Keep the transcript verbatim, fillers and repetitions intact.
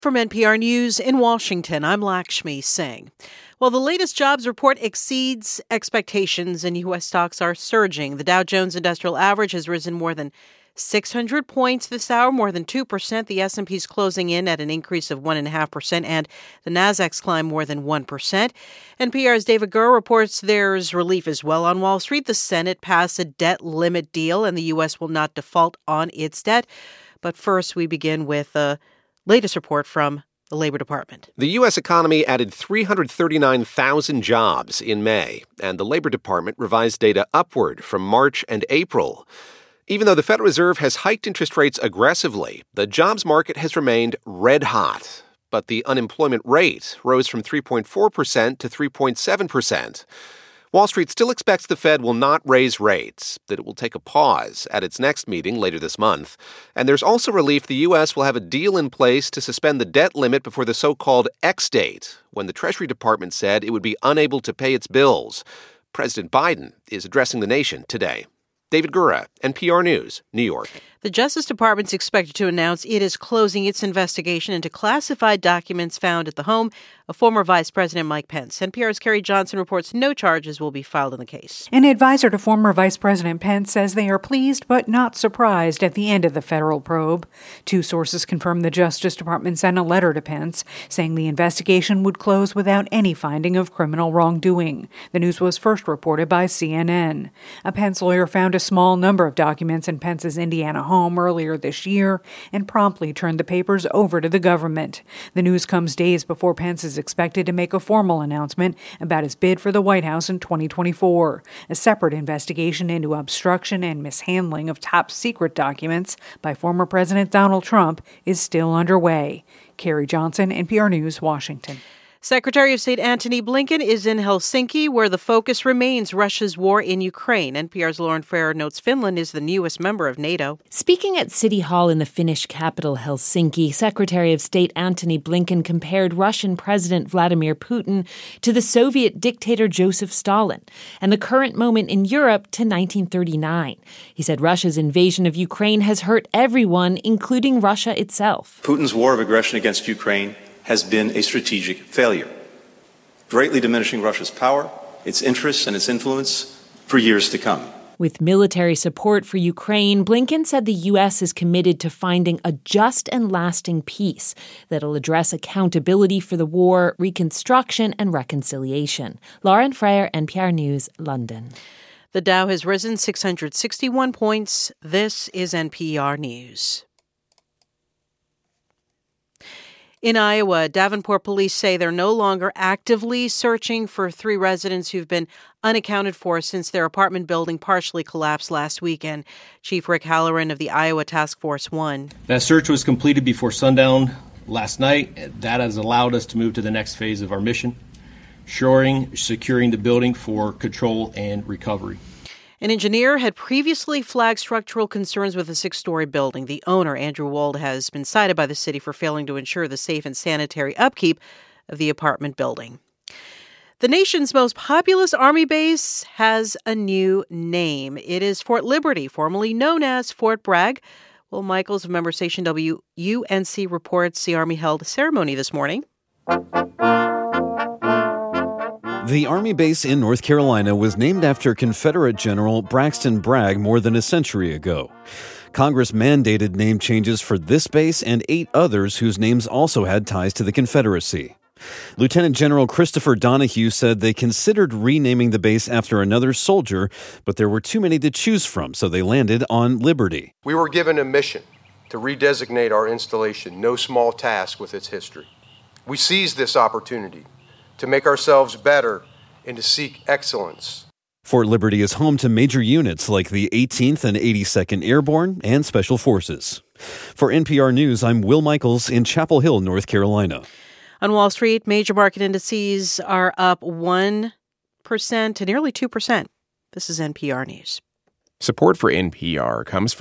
From N P R News in Washington, I'm Lakshmi Singh. Well, the latest jobs report exceeds expectations and U S stocks are surging. The Dow Jones Industrial Average has risen more than six hundred points this hour, more than two percent. The S and P's closing in at an increase of one point five percent, and the Nasdaq's climbed more than one percent. N P R's David Gura reports there's relief as well on Wall Street. The Senate passed a debt limit deal, and the U S will not default on its debt. But first, we begin with a latest report from the Labor Department. The U S economy added three hundred thirty-nine thousand jobs in May, and the Labor Department revised data upward from March and April. Even though the Federal Reserve has hiked interest rates aggressively, the jobs market has remained red hot. But the unemployment rate rose from three point four percent to three point seven percent. Wall Street still expects the Fed will not raise rates, that it will take a pause at its next meeting later this month. And there's also relief the U S will have a deal in place to suspend the debt limit before the so-called X date, when the Treasury Department said it would be unable to pay its bills. President Biden is addressing the nation today. David Gura, N P R News, New York. The Justice Department's expected to announce it is closing its investigation into classified documents found at the home of former Vice President Mike Pence. N P R's Carrie Johnson reports no charges will be filed in the case. An advisor to former Vice President Pence says they are pleased but not surprised at the end of the federal probe. Two sources confirmed the Justice Department sent a letter to Pence saying the investigation would close without any finding of criminal wrongdoing. The news was first reported by C N N. A Pence lawyer found a small number of documents in Pence's Indiana home earlier this year and promptly turned the papers over to the government. The news comes days before Pence is expected to make a formal announcement about his bid for the White House in twenty twenty-four. A separate investigation into obstruction and mishandling of top-secret documents by former President Donald Trump is still underway. Carrie Johnson, N P R News, Washington. Secretary of State Antony Blinken is in Helsinki, where the focus remains Russia's war in Ukraine. N P R's Lauren Ferrer notes Finland is the newest member of NATO. Speaking at City Hall in the Finnish capital, Helsinki, Secretary of State Antony Blinken compared Russian President Vladimir Putin to the Soviet dictator Joseph Stalin and the current moment in Europe to nineteen thirty-nine. He said Russia's invasion of Ukraine has hurt everyone, including Russia itself. Putin's war of aggression against Ukraine has been a strategic failure, greatly diminishing Russia's power, its interests, and its influence for years to come. With military support for Ukraine, Blinken said the U S is committed to finding a just and lasting peace that'll address accountability for the war, reconstruction, and reconciliation. Lauren Freyer, N P R News, London. The Dow has risen six hundred sixty-one points. This is N P R News. In Iowa, Davenport police say they're no longer actively searching for three residents who've been unaccounted for since their apartment building partially collapsed last weekend. Chief Rick Halloran of the Iowa Task Force One. That search was completed before sundown last night. That has allowed us to move to the next phase of our mission, shoring, securing the building for control and recovery. An engineer had previously flagged structural concerns with a six-story building. The owner, Andrew Wold, has been cited by the city for failing to ensure the safe and sanitary upkeep of the apartment building. The nation's most populous Army base has a new name. It is Fort Liberty, formerly known as Fort Bragg. Will Michaels of member station W U N C reports the Army held a ceremony this morning. The Army base in North Carolina was named after Confederate General Braxton Bragg more than a century ago. Congress mandated name changes for this base and eight others whose names also had ties to the Confederacy. Lieutenant General Christopher Donahue said they considered renaming the base after another soldier, but there were too many to choose from, so they landed on Liberty. We were given a mission to redesignate our installation, no small task with its history. We seized this opportunity to make ourselves better and to seek excellence. Fort Liberty is home to major units like the eighteenth and eighty-second Airborne and Special Forces. For N P R News, I'm Will Michaels in Chapel Hill, North Carolina. On Wall Street, major market indices are up one percent to nearly two percent. This is N P R News. Support for N P R comes from